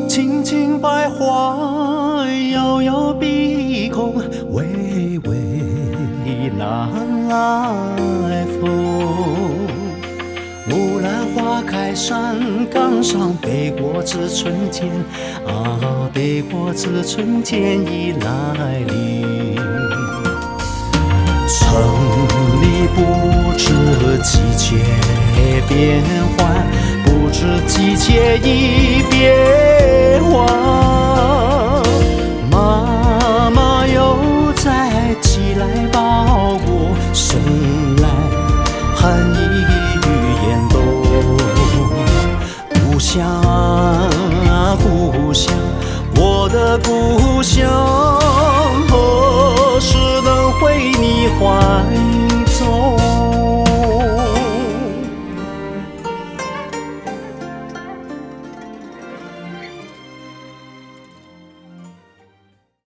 青青百花，遥遥碧空，微微来风。木兰花开山岗上，北国之春天啊，北国之春天已来临。城里不知季节变换，不知季节已变换。妈妈又在寄来包裹，送来寒意严冬。故乡啊故乡，我的故乡。